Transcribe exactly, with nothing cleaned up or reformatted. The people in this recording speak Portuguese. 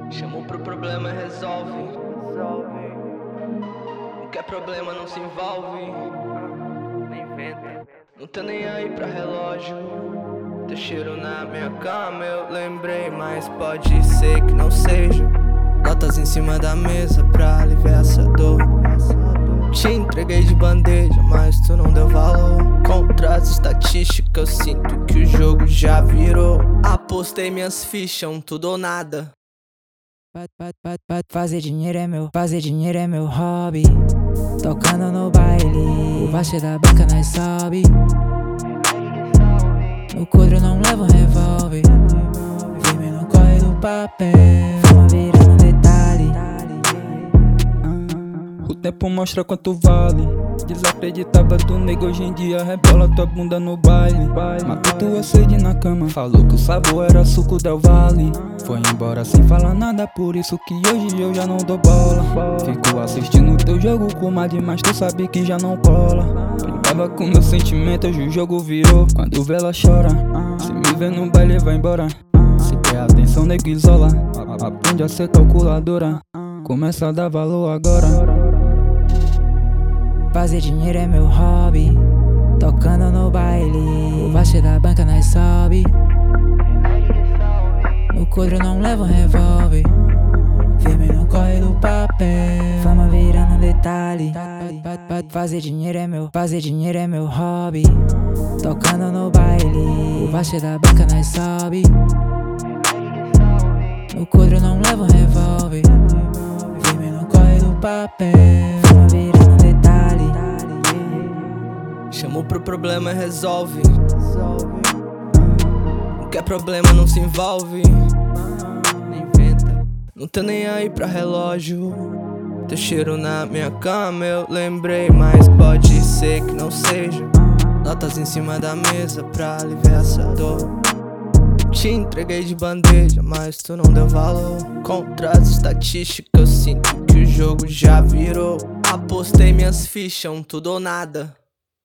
Chamou pro problema e resolve. Não quer problema, não se envolve. Nem inventa. Não tá nem aí pra relógio. Teu cheiro na minha cama, eu lembrei, mas pode ser que não seja. Notas em cima da mesa pra aliviar essa dor. Te entreguei de bandeja, mas tu não deu valor. Contra as estatísticas, eu sinto que o jogo já virou. Apostei minhas fichas, um tudo ou nada. Fazer dinheiro é meu, fazer dinheiro é meu hobby. Tocando no baile, o baixo da banca nós sobe. No quadro não leva um revólver. Firme no corre do papel, fama virando detalhe. O tempo mostra quanto vale. Desacreditava do nego, hoje em dia rebola tua bunda no baile. Matou tua sede na cama, falou que o sabor era suco del Vale. Foi embora sem falar nada, por isso que hoje eu já não dou bola. Fico assistindo teu jogo com uma mas tu sabe que já não cola. Brincava com meus sentimentos, hoje o jogo virou. Quando vê ela chora, se me vê no baile vai embora. Se quer atenção nego isola, aprende a ser calculadora. Começa a dar valor agora. Fazer dinheiro é meu hobby. Tocando no baile, o baixo da banca nós sobe. No quadro não leva um revólver. Firme no corre do papel, fama virando detalhe. Fazer dinheiro é meu, fazer dinheiro é meu hobby. Tocando no baile, o baixo da banca nós sobe. No quadro não leva um revólver. Firme no corre do papel, fama virando detalhe. Chamou pro problema e resolve. Não quer problema, não se envolve. Nem inventa. Não tá nem aí pra relógio. Teu cheiro na minha cama, eu lembrei, mas pode ser que não seja. Notas em cima da mesa pra aliviar essa dor. Te entreguei de bandeja, mas tu não deu valor. Contra as estatísticas, eu sinto que o jogo já virou. Apostei minhas fichas, um tudo ou nada.